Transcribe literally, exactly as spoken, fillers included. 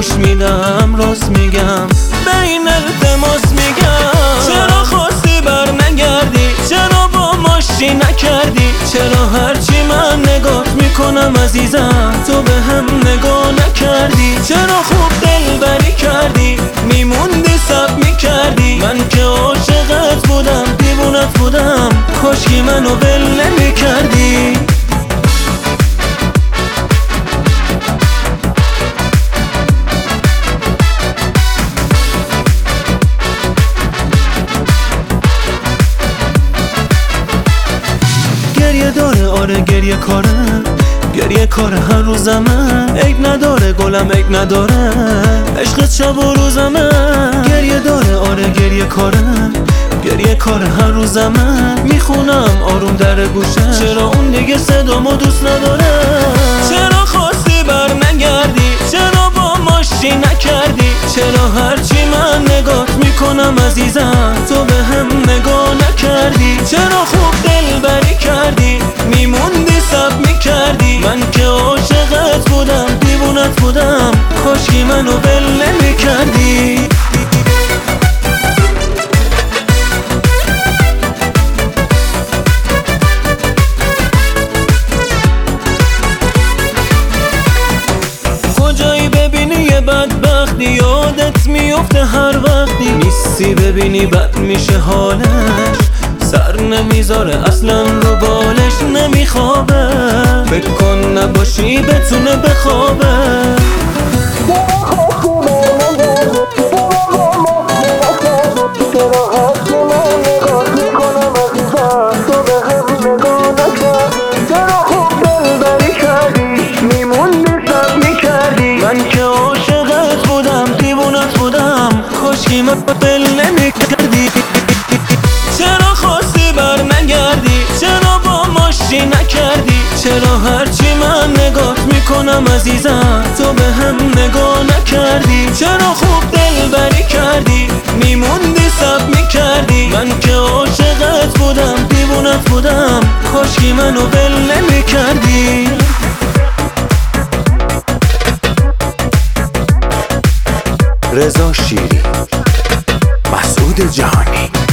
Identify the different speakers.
Speaker 1: گوش میدم راست میگم بین التماس میگم چرا خواستی بر نگردی؟ چرا با ماشی نکردی؟ چرا هرچی من نگاه میکنم عزیزم تو به هم نگاه نکردی؟ چرا خوب دلبری کردی؟ میموندی سب میکردی؟ من که عاشقت بودم دیوونت بودم کاشکی منو ول نمیکردی. گریه داره آره گریه کاره، گریه کاره هر روزمه، عیب نداره گلم عیب نداره عشقت شب و روزمه. گریه داره آره گریه کاره، گریه کاره هر روزمه، میخونم آروم در گوشه چرا اون دیگه صدامو دوست نداره؟ چرا خواستی بر نگردی؟ چرا با ماشی نکردی؟ چرا هرچی من نگاه میکنم عزیزم تو به هم نگاه نکردی؟ چرا خوب دلبری کردی؟ میموندی سب میکردی؟ من که عاشقت بودم دیوونت بودم کاشکی منو ول نمیکردی. کجایی ببینی یه بدبختی یادت میفته هر وقتی نیستی، ببینی بد میشه حالش سر نمیذاره اصلا رو بالش نمیخوابه، فکر کن نباشی بتونه بخوابه. من که عاشقت بودم دیوونت بودم کاشکی من ول نمیکردی. چرا خواستی بر نگردی؟ چرا با ماشی نکردی؟ چرا هرچی من نگاه میکنم عزیزم تو به هم نگاه نکردی؟ چرا خوب دلبری کردی؟ میموندی سب میکردی؟ من که عاشقت بودم دیوونت بودم کاشکی منو ول نمیکردی.
Speaker 2: رضا شیری، مسعود جهانی.